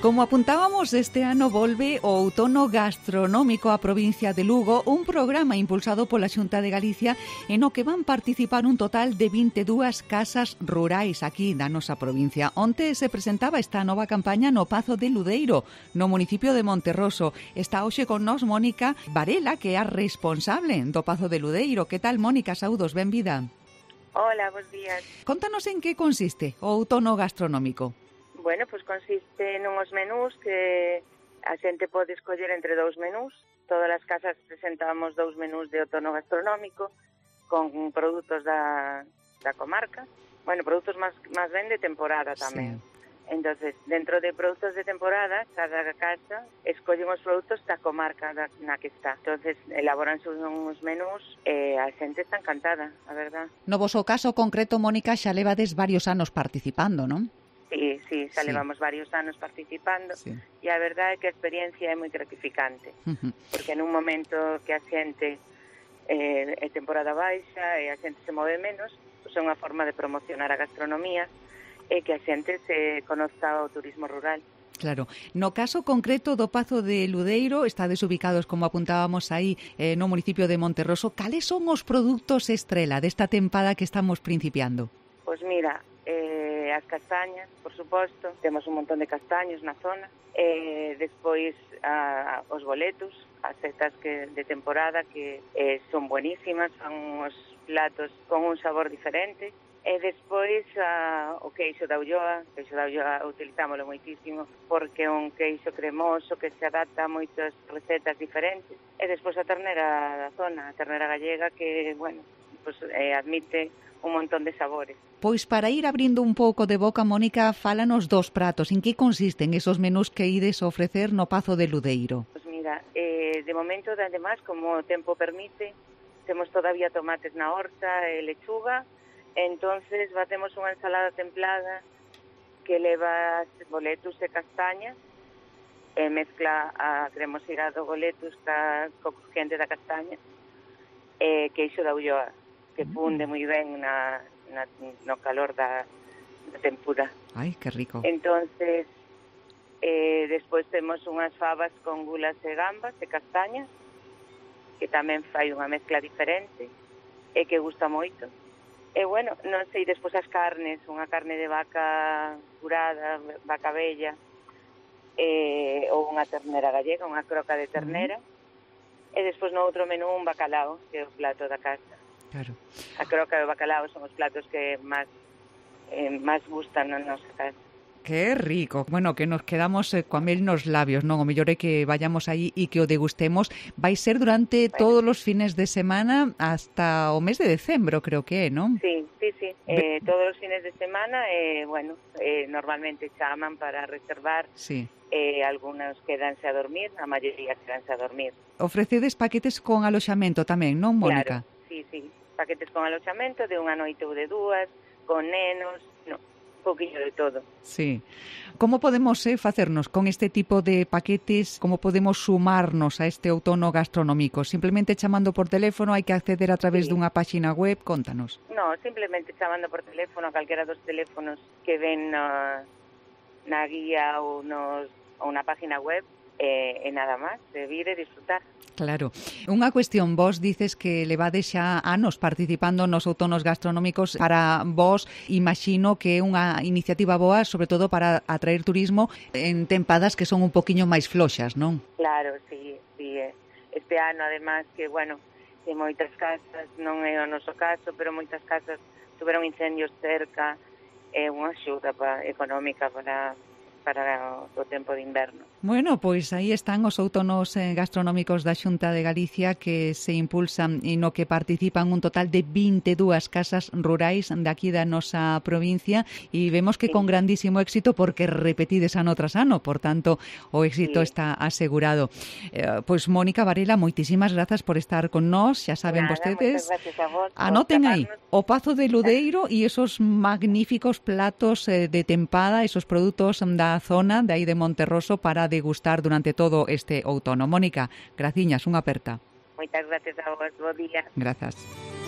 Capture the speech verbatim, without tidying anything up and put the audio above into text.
Como apuntábamos, este ano volve o outono gastronómico á provincia de Lugo, un programa impulsado pola Xunta de Galicia en o que van participar un total de vinte e dúas casas rurais aquí da nosa provincia. Onte se presentaba esta nova campaña no Pazo de Ludeiro, no municipio de Monterroso. Está hoxe con nós Mónica Varela, que é a responsable do Pazo de Ludeiro. Que tal, Mónica? Saúdos, benvida. Hola, bons días. Contanos en que consiste o outono gastronómico. Bueno, pois pues consiste nunhos menús que a xente pode escoller entre dous menús. Todas as casas presentamos dous menús de outono gastronómico con produtos da, da comarca. Bueno, produtos máis, máis ben de temporada tamén. Sí. Entonces, dentro de produtos de temporada, cada casa escollen os produtos da comarca da, na que está. Entonces, elaboranse uns menús e a xente está encantada, a verdad. No voso caso concreto, Mónica, xa levades varios anos participando, non? Sí, sí, xa sí. levamos varios anos participando sí. E a verdade é que a experiencia é moi gratificante, uh-huh. Porque en un momento que a xente eh, é temporada baixa e a xente se move menos, pois é unha forma de promocionar a gastronomía e que a xente se conozca o turismo rural. Claro. No caso concreto do Pazo de Ludeiro, estades ubicados, como apuntábamos aí, eh, no municipio de Monterroso. Cales son os produtos estrela desta tempada que estamos principiando? Pois mira, eh, as castañas, por suposto, temos un montón de castaños na zona, eh, despois a, os boletos, as setas que de temporada que eh, son buenísimas, son os platos con un sabor diferente, e despois a, o queixo da Ulloa, o queixo da Ulloa utilizámoslo moitísimo porque é un queixo cremoso que se adapta a moitas recetas diferentes, e despois a ternera da zona, a ternera gallega que, bueno, pues, eh, admite un montón de sabores. Pois para ir abrindo un pouco de boca, Mónica, fálanos dos pratos. En que consisten esos menús que ides a ofrecer no Pazo de Ludeiro? Pois mira, eh, de momento, además, como o tempo permite, temos todavía tomates na horta e lechuga, entonces batemos unha ensalada templada que leva boletus e castañas, e mezcla a cremosidade do boletus ca co crujiente da castaña e queixo da Ulloa, que funde moi ben na, na, no calor da, da tempura. Ai, que rico. Entonces, eh, despois temos unhas fabas con gulas e gambas e castañas, que tamén fai unha mezcla diferente e que gusta moito. E, bueno, non sei, despois as carnes, unha carne de vaca curada, vaca bella, eh, ou unha ternera gallega, unha croca de ternera, uh-huh. E despois no outro menú un bacalao, que é o plato da casa. Claro. A croca e o bacalao son os platos que máis eh, máis gustan na nosa casa. Que rico. Bueno, que nos quedamos eh, coa mel nos labios, non? O mellor é que vayamos aí e que o degustemos. Vai ser durante bueno. todos os fines de semana hasta o mes de decembro, creo que é, non? Sí, sí, sí. Eh, todos os fines de semana, eh, bueno, eh, normalmente chaman para reservar. Sí. Eh, algunos quedanse a dormir, a maioría quedanse a dormir. Ofrecedes paquetes con aloxamento tamén, non, Mónica? Claro, sí, sí. Paquetes con aloxamento de unha noite ou de dúas, con nenos, no, un poquillo de todo. Sí. Como podemos eh, facernos con este tipo de paquetes? Como podemos sumarnos a este outono gastronómico? Simplemente chamando por teléfono, hai que acceder a través sí. dunha páxina web? Contanos. No, simplemente chamando por teléfono a calquera dos teléfonos que ven na, na guía ou nos ou na página web, e, e nada máis, de vir e disfrutar. Claro. Unha cuestión, vos dices que levades xa anos participando nos outonos gastronómicos. Para vos, imagino que é unha iniciativa boa, sobre todo para atraer turismo en tempadas que son un poquinho máis floxas, non? Claro, sí, sí. Este ano, además, que, bueno, que moitas casas, non é o noso caso, pero moitas casas tuveron incendios cerca, é unha axuda pa, económica para... para o tempo de inverno. Bueno, pois aí están os outonos gastronómicos da Xunta de Galicia que se impulsan e no que participan un total de vinte e dúas casas rurais daqui da nosa provincia e vemos que sí. con grandísimo éxito porque repetides ano tras ano, por tanto o éxito sí. está asegurado. Eh, pois Mónica Varela, moitísimas grazas por estar con nós, xa saben Nada, vostedes. A vos, anoten aí o Pazo de Ludeiro e esos magníficos platos eh, de tempada, esos produtos da zona de aí de Monterroso para degustar durante todo este outono. Mónica, graciñas, unha aperta. Moitas gracias a vos, bo día. Grazas.